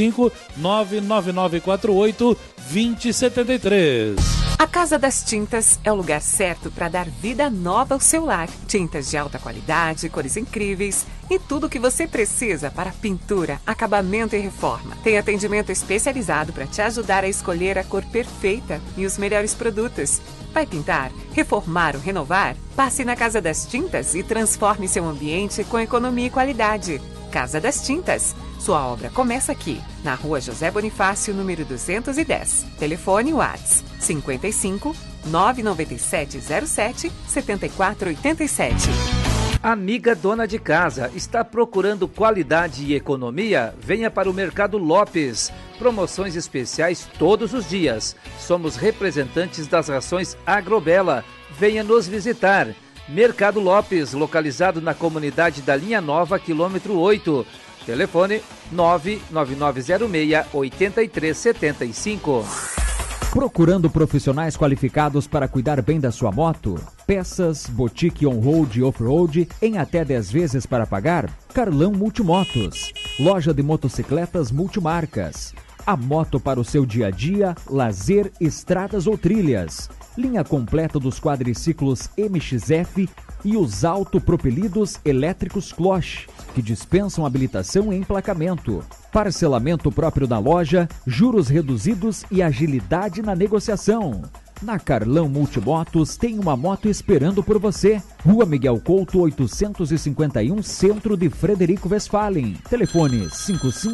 55999482073. A Casa das Tintas é o lugar certo para dar vida nova ao seu lar. Tintas de alta qualidade, cores incríveis e tudo o que você precisa para pintura, acabamento e reforma. Tem atendimento especializado para te ajudar a escolher a cor perfeita e os melhores produtos. Vai pintar, reformar ou renovar? Passe na Casa das Tintas e transforme seu ambiente com economia e qualidade. Casa das Tintas. Sua obra começa aqui, na Rua José Bonifácio, número 210. Telefone WhatsApp 55 997 07 7487. Amiga dona de casa, está procurando qualidade e economia? Venha para o Mercado Lopes. Promoções especiais todos os dias. Somos representantes das rações Agrobela. Venha nos visitar. Mercado Lopes, localizado na comunidade da Linha Nova, quilômetro 8. Telefone 99906-8375. Procurando profissionais qualificados para cuidar bem da sua moto? Peças, boutique on-road e off-road em até 10 vezes para pagar? Carlão Multimotos. Loja de motocicletas multimarcas. A moto para o seu dia a dia, lazer, estradas ou trilhas. Linha completa dos quadriciclos MXF e os autopropelidos elétricos Cloche, que dispensam habilitação e emplacamento. Parcelamento próprio da loja, juros reduzidos e agilidade na negociação. Na Carlão Multimotos tem uma moto esperando por você. Rua Miguel Couto, 851, centro de Frederico Westphalen. Telefone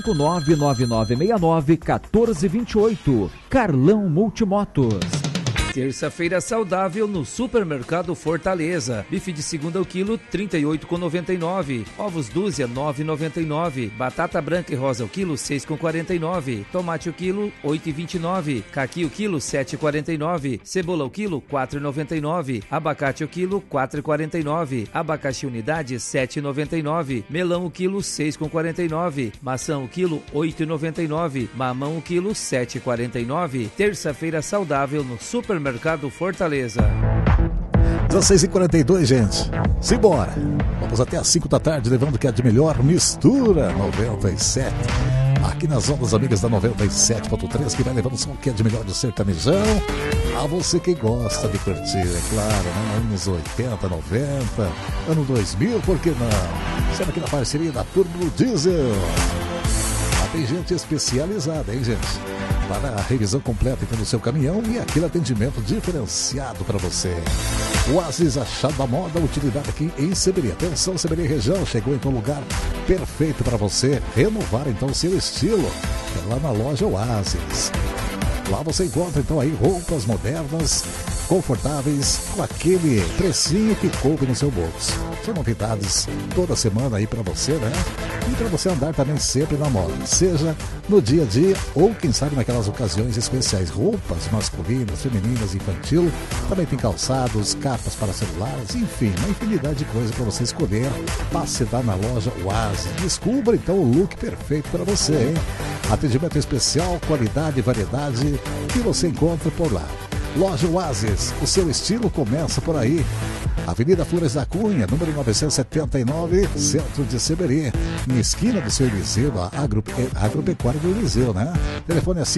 559-9969-1428. Carlão Multimotos. Terça-feira saudável no Supermercado Fortaleza. Bife de segunda ao quilo, R$ 38,99. Ovos dúzia, R$ 9,99. Batata branca e rosa ao quilo, R$ 6,49. Tomate ao quilo, R$ 8,29. Caqui ao quilo, R$ 7,49. Cebola ao quilo, R$ 4,99. Abacate ao quilo, R$ 4,49. Abacaxi unidade, R$ 7,99. Melão ao quilo, R$ 6,49. Maçã ao quilo, R$ 8,99. Mamão ao quilo, R$ 7,49. Terça-feira saudável no Supermercado Fortaleza. 16h42, gente. Simbora. Vamos até às 5 da tarde, levando o que é de melhor mistura 97. Aqui nas ondas amigas da 97.3, que vai levando só o que é de melhor do sertanejão. A você que gosta de curtir, é claro, né? Anos 80, 90, ano 2000, por que não? Sempre aqui na parceria da Turbo Diesel. Tem gente especializada, hein, gente? Para a revisão completa então, do seu caminhão e aquele atendimento diferenciado para você. Oasis, achado da moda, utilidade aqui em Seberi. Atenção, Seberi região, chegou então um lugar perfeito para você renovar então o seu estilo. É lá na loja Oasis. Lá você encontra então aí roupas modernas, confortáveis, com aquele precinho que coube no seu bolso. São novidades toda semana aí pra você, né? E pra você andar também sempre na moda, seja no dia a dia ou quem sabe naquelas ocasiões especiais. Roupas masculinas, femininas, infantil, também tem calçados, capas para celulares, enfim, uma infinidade de coisas para você escolher. Passe lá na loja Oasis, descubra então o look perfeito para você, hein? Atendimento especial, qualidade e variedade que você encontra por lá. Loja Oasis, o seu estilo começa por aí. Avenida Flores da Cunha, número 979, centro de Seberi, na esquina do seu Eliseu, a agropecuária do Eliseu, né? Telefone é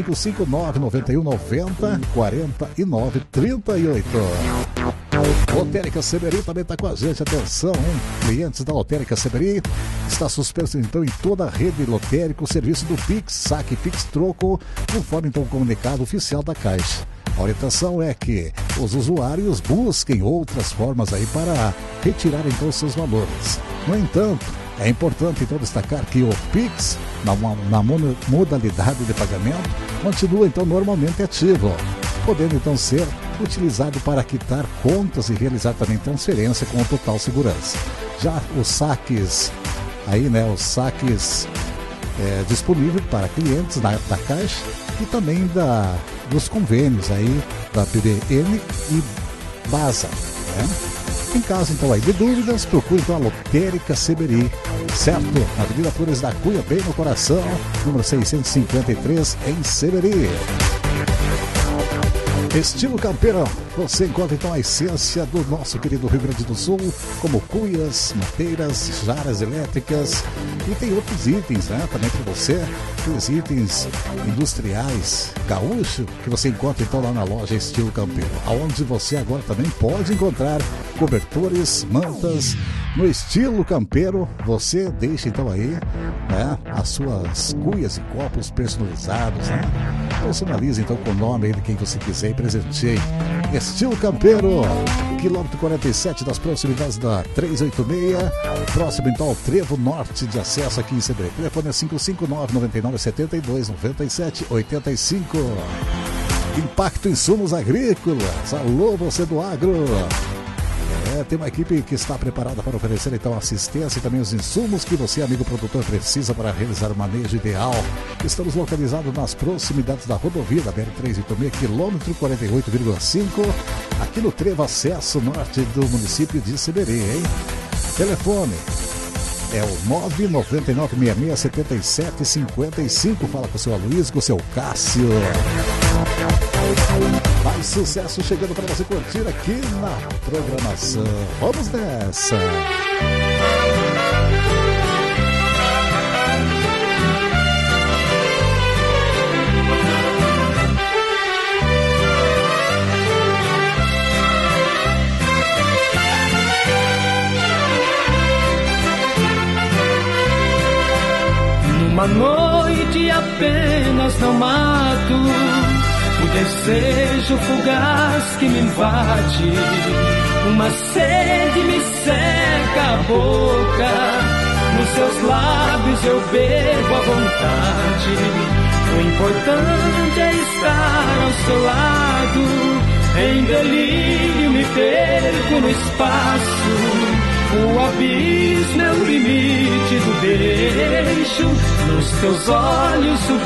559-9190-4938. Lotérica Seberi também está com a gente, atenção, hein? Clientes da Lotérica Seberi, está suspenso então em toda a rede lotérica o serviço do Pix, saque Pix troco, conforme então o comunicado oficial da Caixa. A orientação é que os usuários busquem outras formas aí para retirar então seus valores. No entanto, é importante então destacar que o Pix, na modalidade de pagamento, continua então normalmente ativo, podendo então ser utilizado para quitar contas e realizar também transferência com total segurança. Já os saques, aí né, os saques disponíveis para clientes da Caixa e também dos convênios aí da PBN e Basa, né? Em caso então aí de dúvidas, procure então a Lotérica Seberi, certo? Na Avenida Flores da Cunha, bem no coração, número 653 em Seberi. Estilo campeiro, você encontra então a essência do nosso querido Rio Grande do Sul, como cuias, mateiras, jarras elétricas e tem outros itens, né? Também para você, os itens industriais gaúcho que você encontra então lá na loja Estilo Campeiro, aonde você agora também pode encontrar cobertores, mantas. No Estilo Campeiro, você deixa então aí, né, as suas cuias e copos personalizados, né? Personalize então com o nome aí de quem você quiser e presenteie. Estilo Campeiro, quilômetro 47 das proximidades da 386, próximo então ao Trevo Norte de acesso aqui em Seberi. Telefone é 559-9972-9785. Impacto Insumos Agrícolas. Alô, você do agro. Tem uma equipe que está preparada para oferecer então assistência e também os insumos que você, amigo produtor, precisa para realizar o manejo ideal. Estamos localizados nas proximidades da rodovia da BR-386, quilômetro 48,5, aqui no Trevo Acesso Norte do município de Seberi, hein? Telefone é o 999-66-77-55. Fala com o seu Aloysio, com o seu Cássio. Mais sucesso chegando para você curtir aqui na programação. Vamos nessa! Numa noite apenas não mato o desejo fugaz que me invade, uma sede me seca a boca, nos seus lábios eu bebo à vontade. O importante é estar ao seu lado, Em delírio me perco no espaço, o abismo é o limite do beijo. Nos teus olhos